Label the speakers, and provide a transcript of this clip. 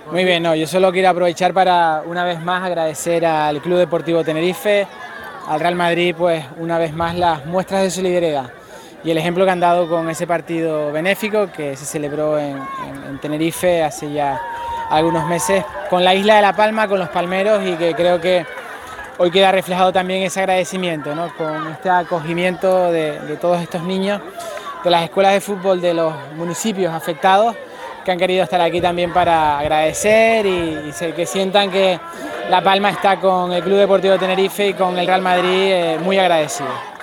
Speaker 1: Muy bien, no, yo solo quiero aprovechar para una vez más agradecer al Club Deportivo Tenerife, al Real Madrid, pues una vez más las muestras de solidaridad y el ejemplo que han dado con ese partido benéfico que se celebró en Tenerife hace ya algunos meses con la isla de La Palma, con los palmeros, y que creo que hoy queda reflejado también ese agradecimiento, ¿no? Con este acogimiento de todos estos niños de las escuelas de fútbol de los municipios afectados, que han querido estar aquí también para agradecer y que sientan que La Palma está con el Club Deportivo Tenerife y con el Real Madrid muy agradecido.